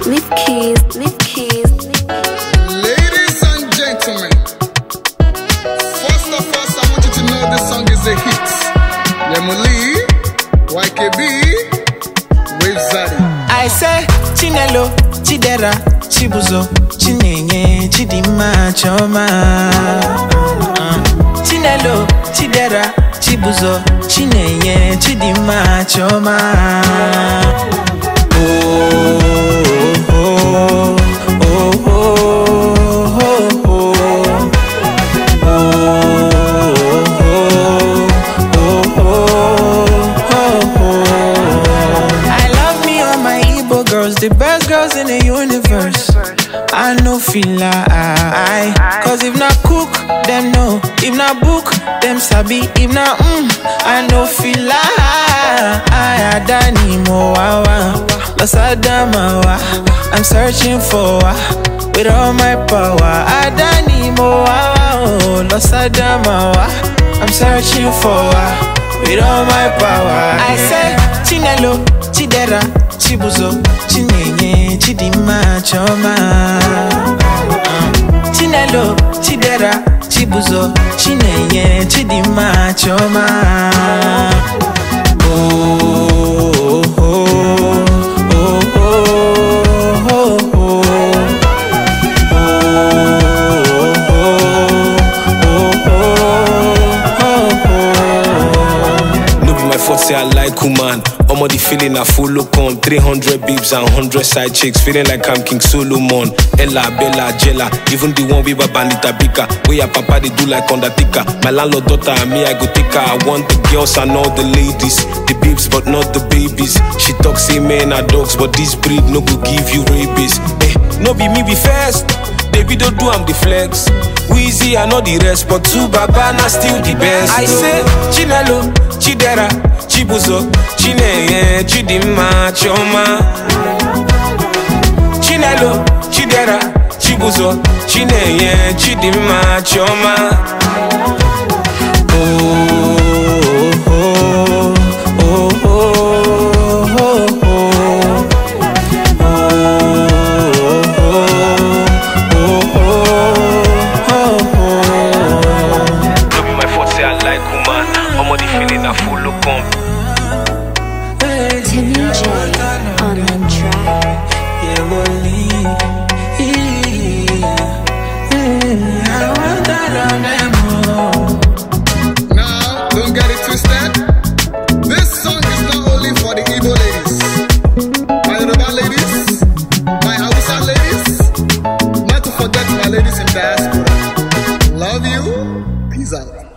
Leave keys. Ladies and gentlemen, first of all, I want you to know this song is a hit. Yemuli, YKB, Wave Zaddy. I say Chinelo, Chidera, Chibuzo, Chinenye, Chidima, Choma. Chinelo, Chidera, Chibuzo, Chinenye, Chidima, Choma. The best girls in the universe. I know feel like cause if not cook, them know. If not book, them sabi. If not I know feel like I don't more. Lost Adamawa, I'm searching for with all my power. I don't more. Lost Adamawa, I'm searching for with all my power. I say Chinelo, Chidera, Chibuzo, Chinenye, Chidima, Choma. Chinelo, Chidera, Chibuzo, Chinenye, Chidima, Choma. Say I like woman, I'm the feeling I full look on 300 babes and 100 side chicks, feeling like I'm King Solomon. Ella, Bella, Jella, even the one with Bandita Bika. Where your papa they do like Undertaker. My landlord daughter and me, I go take her. I want the girls and all the ladies, the babes but not the babies. She talks say men are dogs, but this breed no go give you rabies. No be me be first, baby don't do I'm the flex. Weezy and all the rest, but two Baba na still the best. I say Chinelo, Chidera, Chibuzo, Chinenye, Chidima, Choma. Chinelo, Chidera, Chibuzo, Chinenye, Chidima, Choma. Feeling I full look on. Timmy J on the track. Now, don't get it twisted. This song is not only for the Igbo ladies, my Yoruba ladies, my Hausa ladies, not to forget my ladies in diaspora. Love you. Peace out.